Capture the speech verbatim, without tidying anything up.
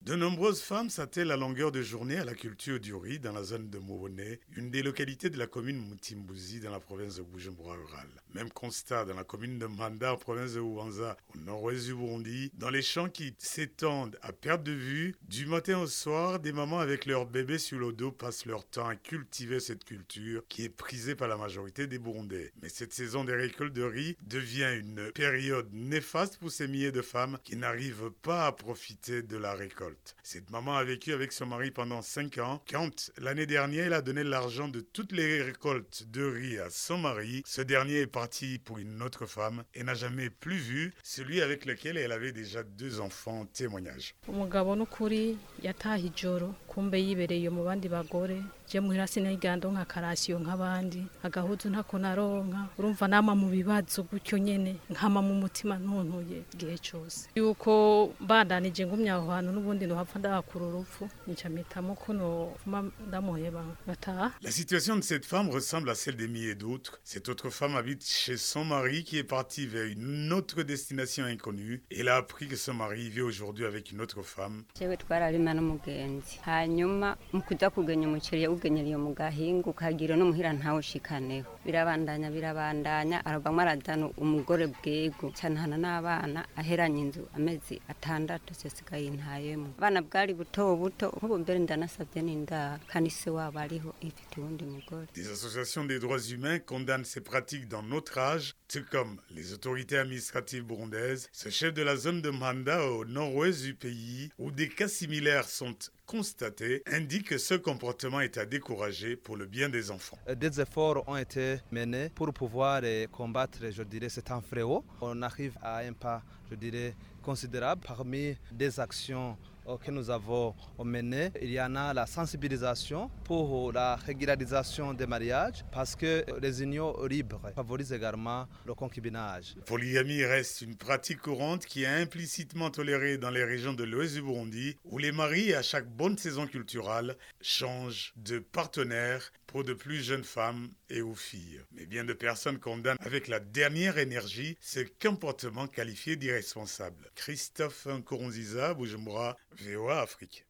De nombreuses femmes s'attellent à longueur de journée à la culture du riz dans la zone de Mouboné, une des localités de la commune Mutimbuzi dans la province de Bujumbura rurale. Même constat dans la commune de Manda en province de Ouanza, au nord-ouest du Burundi, dans les champs qui s'étendent à perte de vue, du matin au soir, des mamans avec leurs bébés sur le dos passent leur temps à cultiver cette culture qui est prisée par la majorité des Burundais. Mais cette saison des récoltes de riz devient une période néfaste pour ces milliers de femmes qui n'arrivent pas à profiter de la récolte. Cette maman a vécu avec son mari pendant cinq ans. Quand l'année dernière, elle a donné l'argent de toutes les récoltes de riz à son mari, ce dernier est parti pour une autre femme et n'a jamais plus vu celui avec lequel elle avait déjà deux enfants. Témoignage. Umugabo n'ukuri yataha ijoro kumbe yibereye mu bandi bagore je muhira sinigando nka karasiyo nk'abandi agahuzu ntako naronka urumva nama mu bibazo gutyo nyene nkama mu mutima ntuntuye gihe cyose yuko bandanije ngumya aho hantu n'ubundi no hapfa ndakura urupfu nicamita kuno ndamuheba ngataha. La situation de cette femme ressemble à celle des milliers d'autres. Cette autre femme habite chez son mari qui est parti vers une autre destination inconnue. Elle a appris que son mari vit aujourd'hui avec une autre femme. Jewe twararima n'umugenzi hanyuma mukuza kugenya umuceri ugenyeriye mu gahingu kagira no muhira ntawo shikaneho birabandanya birabandanya arabamwe aradana umugore bwego cyanana n'abana aheranye inzu amezi atandatu sesigaye intayemo abana bwari buto buto ubu mbere ndanasabye n'inda kanise wabariho ifite undi mugore. Des associations des droits humains condamnent ces pratiques dans notre âge, tout comme les autorités administratives burundaises. Ce chef de la zone de Manda au nord-ouest du pays, où des cas similaires sont constatés, indique que ce comportement est à décourager pour le bien des enfants. Des efforts ont été menés pour pouvoir combattre, je dirais, cet enfléau. On arrive à un pas, je dirais, considérable. Parmi des actions que nous avons menées, il y en a la sensibilisation pour la régularisation des mariages parce que les unions libres favorisent également le concubinage. La polygamie reste une pratique courante qui est implicitement tolérée dans les régions de l'ouest du Burundi où les maris, à chaque bonne saison culturelle, changent de partenaire pour de plus jeunes femmes et ou filles. Mais bien de personnes condamnent avec la dernière énergie ce comportement qualifié d'irresponsable. Christophe Nkurunziza, Bujumbura, V O A Afrique.